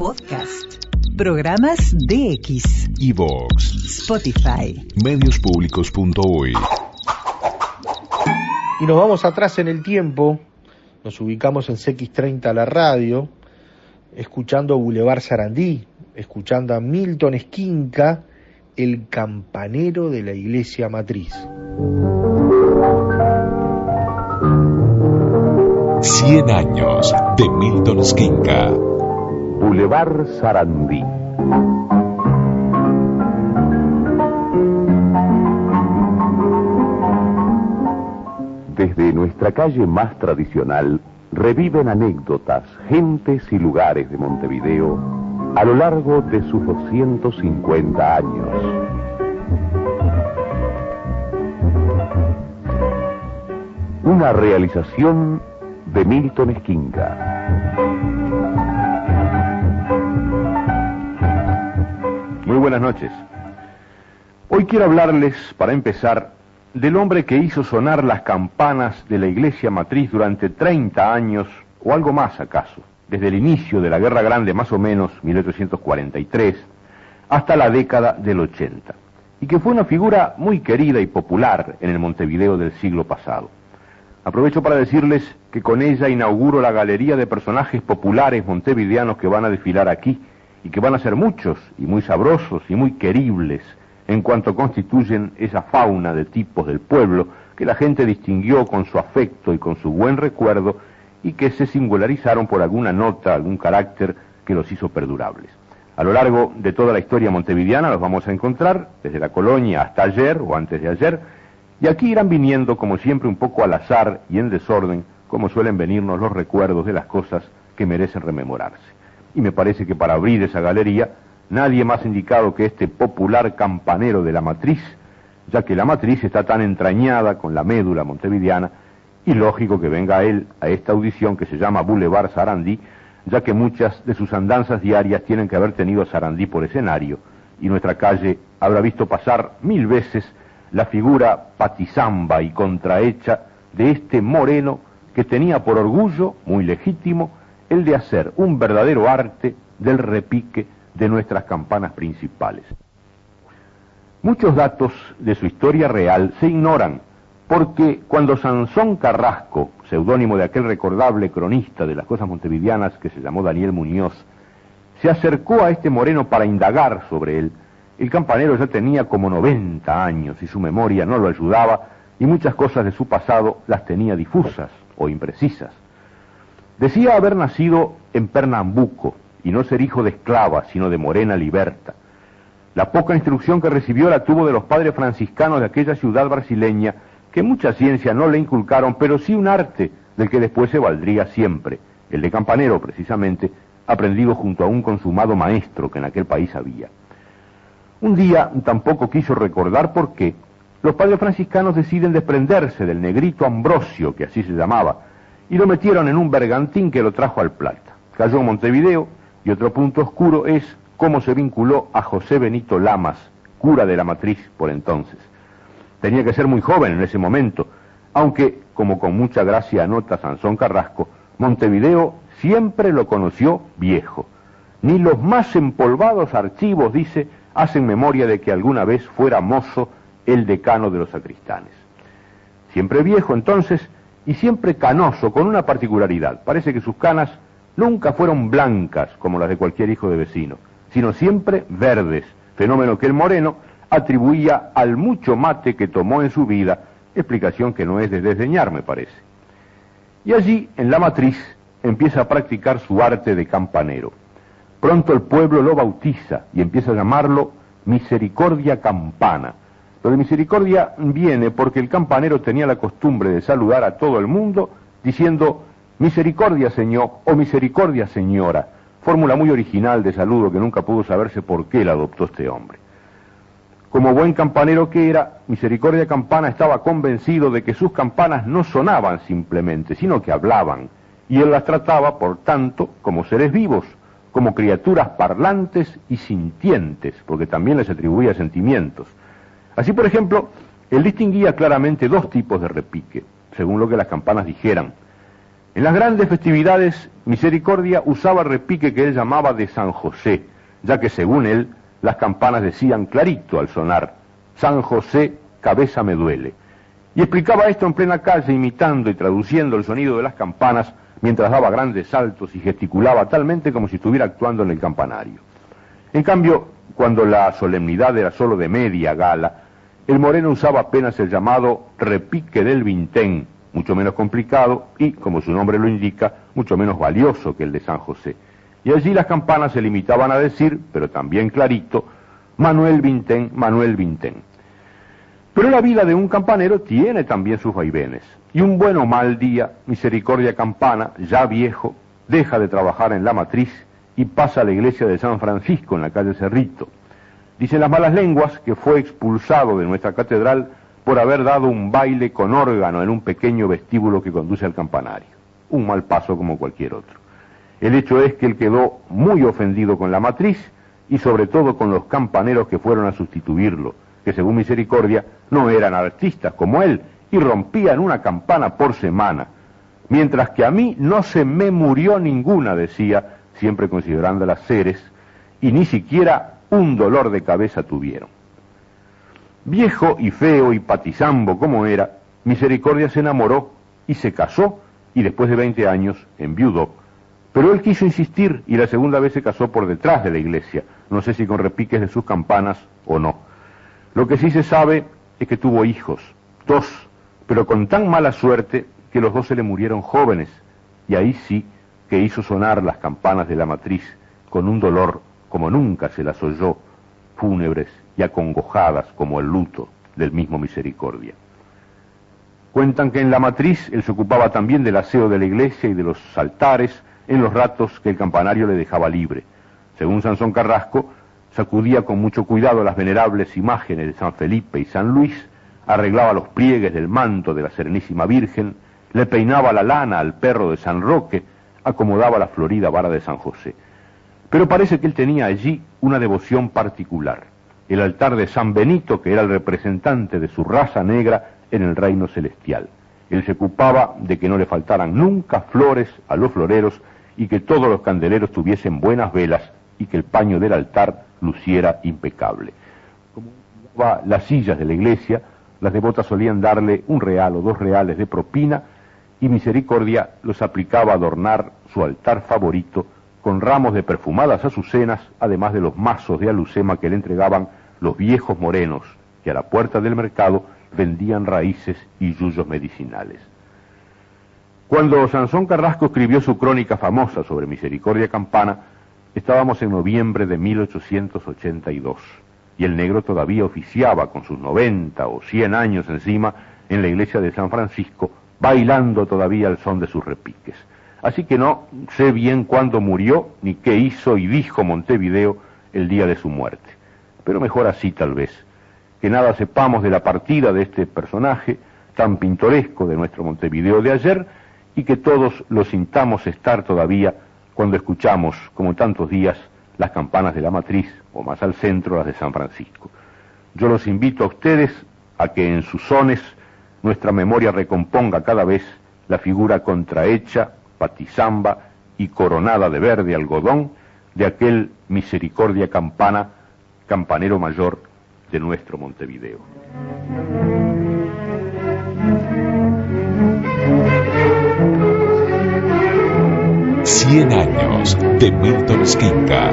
Podcast. Programas DX, iVoox, Spotify, Mediospublicos.uy. Y nos vamos atrás en el tiempo, nos ubicamos en CX30 la radio, escuchando Boulevard Sarandí, escuchando a Milton Esquinca, el campanero de la iglesia matriz. 100 años de Milton Esquinca. Boulevard Sarandí. Desde nuestra calle más tradicional, reviven anécdotas, gentes y lugares de Montevideo a lo largo de sus 250 años. Una realización de Milton Esquinca. Muy buenas noches. Hoy quiero hablarles, para empezar, del hombre que hizo sonar las campanas de la iglesia matriz durante 30 años, o algo más acaso, desde el inicio de la Guerra Grande, más o menos 1843, hasta la década del 80, y que fue una figura muy querida y popular en el Montevideo del siglo pasado. Aprovecho para decirles que con ella inauguro la galería de personajes populares montevideanos que van a desfilar aquí, y que van a ser muchos, y muy sabrosos, y muy queribles, en cuanto constituyen esa fauna de tipos del pueblo que la gente distinguió con su afecto y con su buen recuerdo, y que se singularizaron por alguna nota, algún carácter que los hizo perdurables. A lo largo de toda la historia montevideana los vamos a encontrar, desde la colonia hasta ayer o antes de ayer, y aquí irán viniendo, como siempre, un poco al azar y en desorden, como suelen venirnos los recuerdos de las cosas que merecen rememorarse. Y me parece que para abrir esa galería, nadie más indicado que este popular campanero de la matriz, ya que la matriz está tan entrañada con la médula montevideana, y lógico que venga él a esta audición que se llama Boulevard Sarandí, ya que muchas de sus andanzas diarias tienen que haber tenido a Sarandí por escenario, y nuestra calle habrá visto pasar 1000 veces la figura patizamba y contrahecha de este moreno que tenía por orgullo, muy legítimo, el de hacer un verdadero arte del repique de nuestras campanas principales. Muchos datos de su historia real se ignoran, porque cuando Sansón Carrasco, seudónimo de aquel recordable cronista de las cosas montevideanas que se llamó Daniel Muñoz, se acercó a este moreno para indagar sobre él, el campanero ya tenía como 90 años y su memoria no lo ayudaba, y muchas cosas de su pasado las tenía difusas o imprecisas. Decía haber nacido en Pernambuco y no ser hijo de esclava, sino de morena liberta. La poca instrucción que recibió la tuvo de los padres franciscanos de aquella ciudad brasileña, que mucha ciencia no le inculcaron, pero sí un arte del que después se valdría siempre, el de campanero precisamente, aprendido junto a un consumado maestro que en aquel país había. Un día tampoco quiso recordar por qué los padres franciscanos deciden desprenderse del negrito Ambrosio, que así se llamaba, y lo metieron en un bergantín que lo trajo al Plata. Cayó en Montevideo, y otro punto oscuro es cómo se vinculó a José Benito Lamas, cura de la matriz por entonces. Tenía que ser muy joven en ese momento, aunque, como con mucha gracia anota Sansón Carrasco, Montevideo siempre lo conoció viejo. Ni los más empolvados archivos, dice, hacen memoria de que alguna vez fuera mozo el decano de los sacristanes. Siempre viejo entonces, y siempre canoso, con una particularidad. Parece que sus canas nunca fueron blancas como las de cualquier hijo de vecino, sino siempre verdes, fenómeno que el moreno atribuía al mucho mate que tomó en su vida, explicación que no es de desdeñar, me parece. Y allí, en la matriz, empieza a practicar su arte de campanero. Pronto el pueblo lo bautiza y empieza a llamarlo Misericordia Campana. Lo de misericordia viene porque el campanero tenía la costumbre de saludar a todo el mundo diciendo misericordia señor o misericordia señora, fórmula muy original de saludo que nunca pudo saberse por qué la adoptó este hombre. Como buen campanero que era, Misericordia Campana estaba convencido de que sus campanas no sonaban simplemente, sino que hablaban, y él las trataba, por tanto, como seres vivos, como criaturas parlantes y sintientes, porque también les atribuía sentimientos. Así, por ejemplo, él distinguía claramente dos tipos de repique, según lo que las campanas dijeran. En las grandes festividades, Misericordia usaba el repique que él llamaba de San José, ya que según él, las campanas decían clarito al sonar: San José, cabeza me duele. Y explicaba esto en plena calle, imitando y traduciendo el sonido de las campanas, mientras daba grandes saltos y gesticulaba talmente como si estuviera actuando en el campanario. En cambio, cuando la solemnidad era solo de media gala, el moreno usaba apenas el llamado repique del vintén, mucho menos complicado y, como su nombre lo indica, mucho menos valioso que el de San José. Y allí las campanas se limitaban a decir, pero también clarito: Manuel Vintén, Manuel Vintén. Pero la vida de un campanero tiene también sus vaivenes, y un buen o mal día, Misericordia Campana, ya viejo, deja de trabajar en la matriz y pasa a la iglesia de San Francisco en la calle Cerrito. Dicen las malas lenguas que fue expulsado de nuestra catedral por haber dado un baile con órgano en un pequeño vestíbulo que conduce al campanario. Un mal paso como cualquier otro. El hecho es que él quedó muy ofendido con la matriz y sobre todo con los campaneros que fueron a sustituirlo, que según Misericordia no eran artistas como él y rompían una campana por semana, mientras que a mí no se me murió ninguna, decía, siempre considerando las seres, y ni siquiera un dolor de cabeza tuvieron. Viejo y feo y patizambo como era, Misericordia se enamoró y se casó, y después de 20 años enviudó. Pero él quiso insistir y la segunda vez se casó por detrás de la iglesia, no sé si con repiques de sus campanas o no. Lo que sí se sabe es que tuvo hijos, 2, pero con tan mala suerte que los 2 se le murieron jóvenes, y ahí sí que hizo sonar las campanas de la matriz con un dolor como nunca se las oyó, fúnebres y acongojadas como el luto del mismo Misericordia. Cuentan que en la matriz él se ocupaba también del aseo de la iglesia y de los altares en los ratos que el campanario le dejaba libre. Según Sansón Carrasco, sacudía con mucho cuidado las venerables imágenes de San Felipe y San Luis, arreglaba los pliegues del manto de la Serenísima Virgen, le peinaba la lana al perro de San Roque, acomodaba la florida vara de San José. Pero parece que él tenía allí una devoción particular, el altar de San Benito, que era el representante de su raza negra en el reino celestial. Él se ocupaba de que no le faltaran nunca flores a los floreros y que todos los candeleros tuviesen buenas velas y que el paño del altar luciera impecable. Como las sillas de la iglesia, las devotas solían darle 1 real o 2 reales de propina, y Misericordia los aplicaba a adornar su altar favorito con ramos de perfumadas azucenas, además de los mazos de alucema que le entregaban los viejos morenos, que a la puerta del mercado vendían raíces y yuyos medicinales. Cuando Sansón Carrasco escribió su crónica famosa sobre Misericordia Campana, estábamos en noviembre de 1882, y el negro todavía oficiaba con sus 90 o 100 años encima en la iglesia de San Francisco, bailando todavía al son de sus repiques. Así que no sé bien cuándo murió, ni qué hizo y dijo Montevideo el día de su muerte. Pero mejor así tal vez, que nada sepamos de la partida de este personaje tan pintoresco de nuestro Montevideo de ayer, y que todos lo sintamos estar todavía cuando escuchamos, como tantos días, las campanas de la matriz, o más al centro, las de San Francisco. Yo los invito a ustedes a que en sus sones nuestra memoria recomponga cada vez la figura contrahecha, patizamba y coronada de verde algodón de aquel Misericordia Campana, campanero mayor de nuestro Montevideo. 100 años de Milton Esquinca.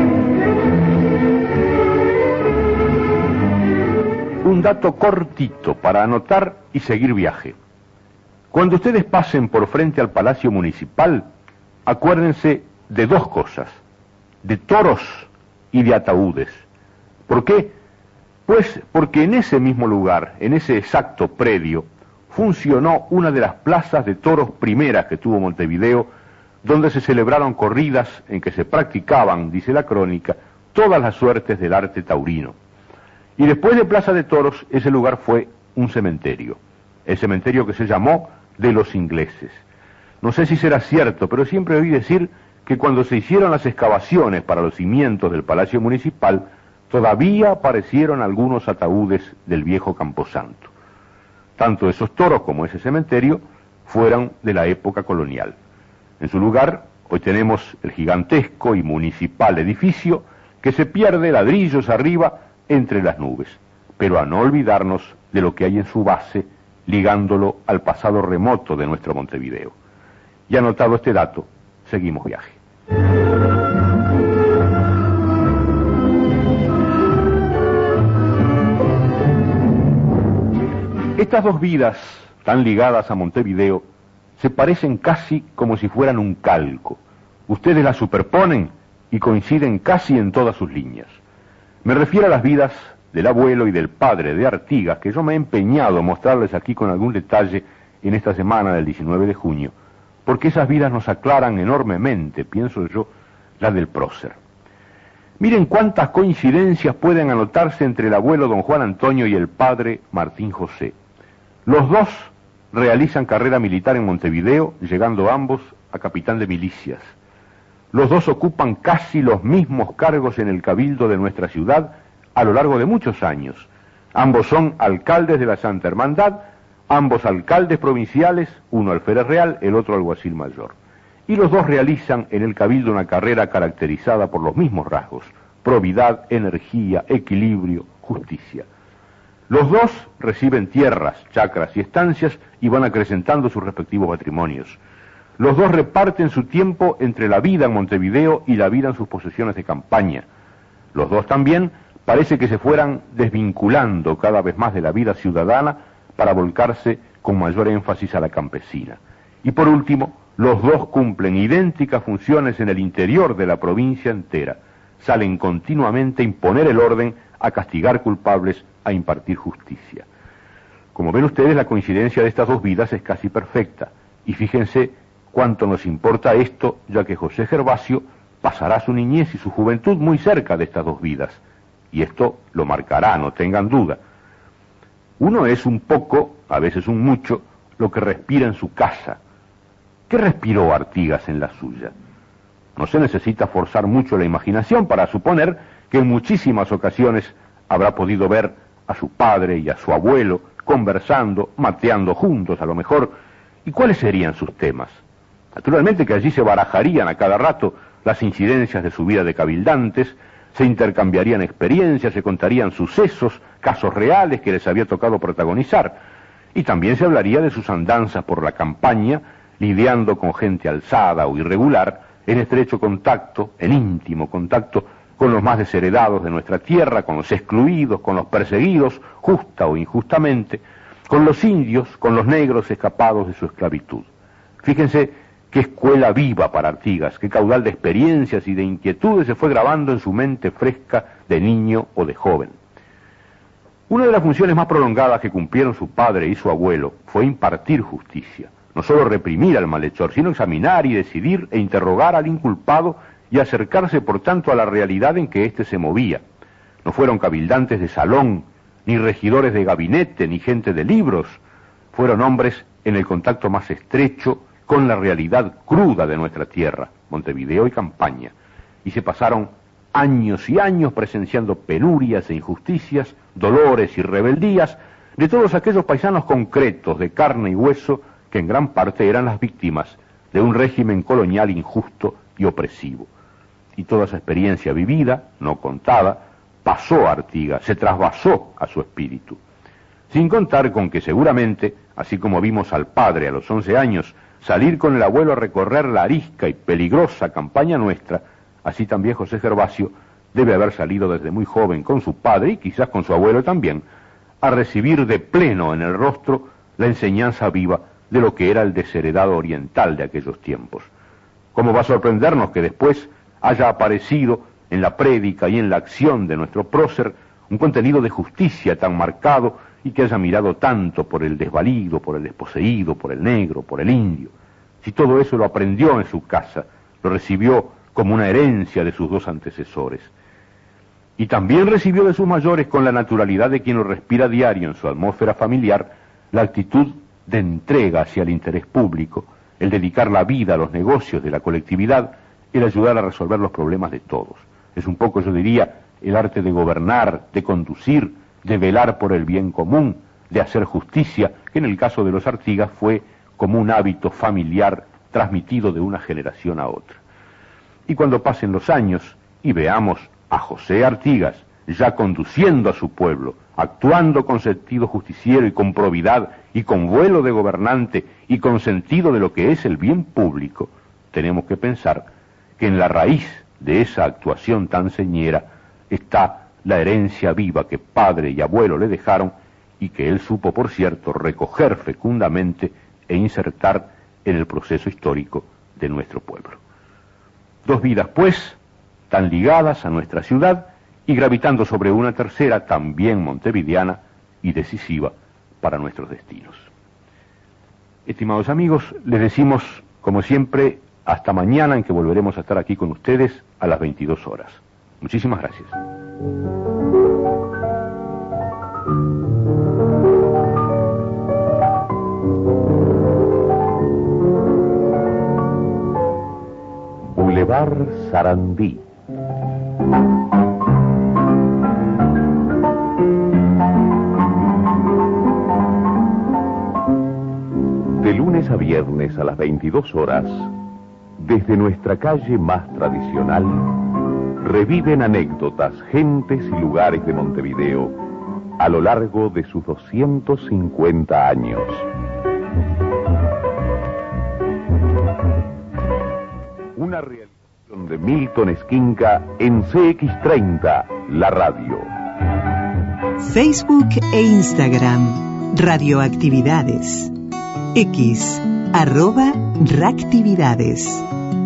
Un dato cortito para anotar y seguir viaje. Cuando ustedes pasen por frente al Palacio Municipal, acuérdense de 2 cosas: de toros y de ataúdes. ¿Por qué? Pues porque en ese mismo lugar, en ese exacto predio, funcionó una de las plazas de toros primeras que tuvo Montevideo, donde se celebraron corridas en que se practicaban, dice la crónica, todas las suertes del arte taurino. Y después de Plaza de Toros, ese lugar fue un cementerio, el cementerio que se llamó de los ingleses. No sé si será cierto, pero siempre oí decir que cuando se hicieron las excavaciones para los cimientos del Palacio Municipal, todavía aparecieron algunos ataúdes del viejo Camposanto. Tanto esos toros como ese cementerio fueran de la época colonial. En su lugar, hoy tenemos el gigantesco y municipal edificio que se pierde ladrillos arriba entre las nubes, pero a no olvidarnos de lo que hay en su base, ligándolo al pasado remoto de nuestro Montevideo. Y anotado este dato, seguimos viaje. Estas dos vidas, tan ligadas a Montevideo, se parecen casi como si fueran un calco. Ustedes las superponen y coinciden casi en todas sus líneas. Me refiero a las vidas del abuelo y del padre de Artigas, que yo me he empeñado a mostrarles aquí con algún detalle en esta semana del 19 de junio, porque esas vidas nos aclaran enormemente, pienso yo, las del prócer. Miren cuántas coincidencias pueden anotarse entre el abuelo don Juan Antonio y el padre Martín José. Los dos realizan carrera militar en Montevideo, llegando ambos a capitán de milicias. Los dos ocupan casi los mismos cargos en el cabildo de nuestra ciudad a lo largo de muchos años. Ambos son alcaldes de la Santa Hermandad, ambos alcaldes provinciales, uno alférez real, el otro alguacil mayor. Y los dos realizan en el cabildo una carrera caracterizada por los mismos rasgos: probidad, energía, equilibrio, justicia. Los dos reciben tierras, chacras y estancias y van acrecentando sus respectivos patrimonios. Los dos reparten su tiempo entre la vida en Montevideo y la vida en sus posesiones de campaña. Los dos también parece que se fueran desvinculando cada vez más de la vida ciudadana para volcarse con mayor énfasis a la campesina. Y por último, los dos cumplen idénticas funciones en el interior de la provincia entera. Salen continuamente a imponer el orden, a castigar culpables, a impartir justicia. Como ven ustedes, la coincidencia de estas dos vidas es casi perfecta. Y fíjense cuánto nos importa esto, ya que José Gervasio pasará su niñez y su juventud muy cerca de estas dos vidas. Y esto lo marcará, no tengan duda. Uno es un poco, a veces un mucho, lo que respira en su casa. ¿Qué respiró Artigas en la suya? No se necesita forzar mucho la imaginación para suponer que en muchísimas ocasiones habrá podido ver a su padre y a su abuelo conversando, mateando juntos a lo mejor. ¿Y cuáles serían sus temas? Naturalmente que allí se barajarían a cada rato las incidencias de su vida de cabildantes, se intercambiarían experiencias, se contarían sucesos, casos reales que les había tocado protagonizar, y también se hablaría de sus andanzas por la campaña, lidiando con gente alzada o irregular, en estrecho contacto, en íntimo contacto, con los más desheredados de nuestra tierra, con los excluidos, con los perseguidos, justa o injustamente, con los indios, con los negros escapados de su esclavitud. Fíjense qué escuela viva para Artigas, qué caudal de experiencias y de inquietudes se fue grabando en su mente fresca de niño o de joven. Una de las funciones más prolongadas que cumplieron su padre y su abuelo fue impartir justicia, no solo reprimir al malhechor, sino examinar y decidir e interrogar al inculpado y acercarse por tanto a la realidad en que éste se movía. No fueron cabildantes de salón, ni regidores de gabinete, ni gente de libros. Fueron hombres en el contacto más estrecho con la realidad cruda de nuestra tierra, Montevideo y campaña, y se pasaron años y años presenciando penurias e injusticias, dolores y rebeldías de todos aquellos paisanos concretos de carne y hueso que en gran parte eran las víctimas de un régimen colonial injusto y opresivo. Y toda esa experiencia vivida, no contada, pasó a Artigas, se trasvasó a su espíritu. Sin contar con que seguramente, así como vimos al padre a los 11 años salir con el abuelo a recorrer la arisca y peligrosa campaña nuestra, así también José Gervasio debe haber salido desde muy joven con su padre y quizás con su abuelo también, a recibir de pleno en el rostro la enseñanza viva de lo que era el desheredado oriental de aquellos tiempos. ¿Cómo va a sorprendernos que después haya aparecido en la prédica y en la acción de nuestro prócer un contenido de justicia tan marcado y que haya mirado tanto por el desvalido, por el desposeído, por el negro, por el indio? Si todo eso lo aprendió en su casa, lo recibió como una herencia de sus dos antecesores. Y también recibió de sus mayores, con la naturalidad de quien lo respira diario en su atmósfera familiar, la actitud de entrega hacia el interés público, el dedicar la vida a los negocios de la colectividad, el ayudar a resolver los problemas de todos. Es un poco, yo diría, el arte de gobernar, de conducir, de velar por el bien común, de hacer justicia, que en el caso de los Artigas fue como un hábito familiar transmitido de una generación a otra. Y cuando pasen los años y veamos a José Artigas ya conduciendo a su pueblo, actuando con sentido justiciero y con probidad y con vuelo de gobernante y con sentido de lo que es el bien público, tenemos que pensar que en la raíz de esa actuación tan señera está la herencia viva que padre y abuelo le dejaron y que él supo, por cierto, recoger fecundamente e insertar en el proceso histórico de nuestro pueblo. Dos vidas, pues, tan ligadas a nuestra ciudad y gravitando sobre una tercera, también montevideana y decisiva para nuestros destinos. Estimados amigos, les decimos, como siempre, hasta mañana, en que volveremos a estar aquí con ustedes a las 22 horas. Muchísimas gracias. Boulevard Sarandí. De lunes a viernes a las 22 horas, desde nuestra calle más tradicional, reviven anécdotas, gentes y lugares de Montevideo a lo largo de sus 250 años. Una realización de Milton Esquinca en CX30, la radio. Facebook e Instagram, Radioactividades. X, @Reactividades.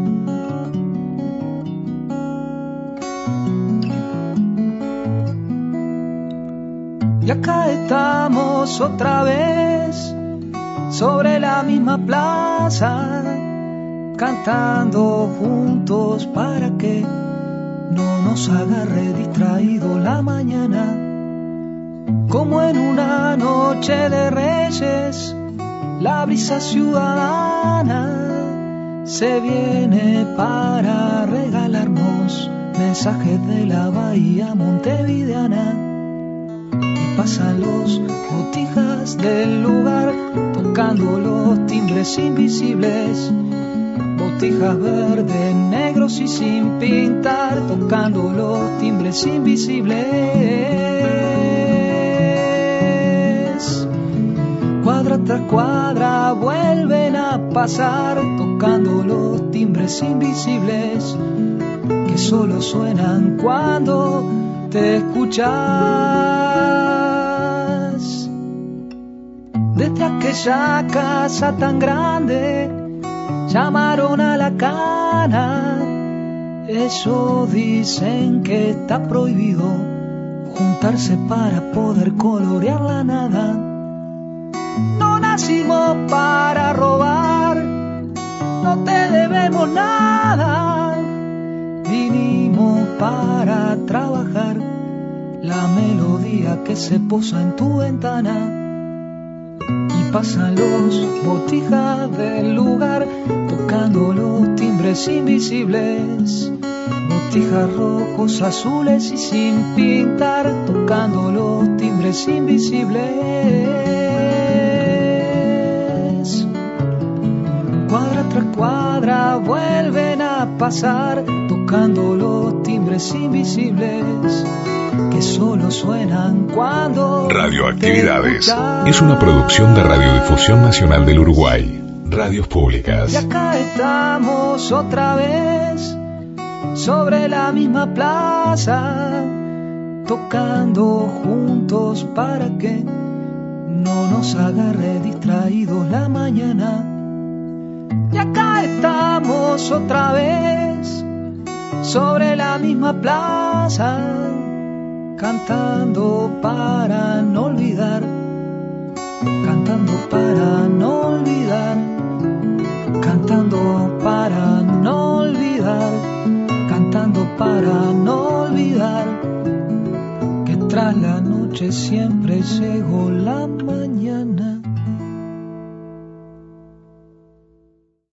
Y acá estamos otra vez sobre la misma plaza, cantando juntos para que no nos agarre distraído la mañana. Como en una noche de reyes, la brisa ciudadana se viene para regalarnos mensajes de la bahía montevideana. Y pasan los botijas del lugar tocando los timbres invisibles, botijas verdes, negros y sin pintar, tocando los timbres invisibles. Cuadra tras cuadra vuelven a pasar, tocando los timbres invisibles que solo suenan cuando te escuchas. Desde aquella casa tan grande llamaron a la cana. Ellos dicen que está prohibido juntarse para poder colorear la nada. No nacimos para robar, no te debemos nada. Vinimos para trabajar la melodía que se posa en tu ventana. Y pasan los botijas del lugar tocando los timbres invisibles, botijas rojos, azules y sin pintar, tocando los timbres invisibles. Cuadra tras cuadra vuelven a pasar, tocando los timbres invisibles que solo suenan cuando Radioactividades es una producción de Radiodifusión Nacional del Uruguay, Radios Públicas. Y acá estamos otra vez sobre la misma plaza, tocando juntos para que no nos agarre distraídos la mañana. Y acá estamos otra vez sobre la misma plaza, cantando para no olvidar, cantando para no olvidar, cantando para no olvidar, cantando para no olvidar, que tras la noche siempre llegó la mañana.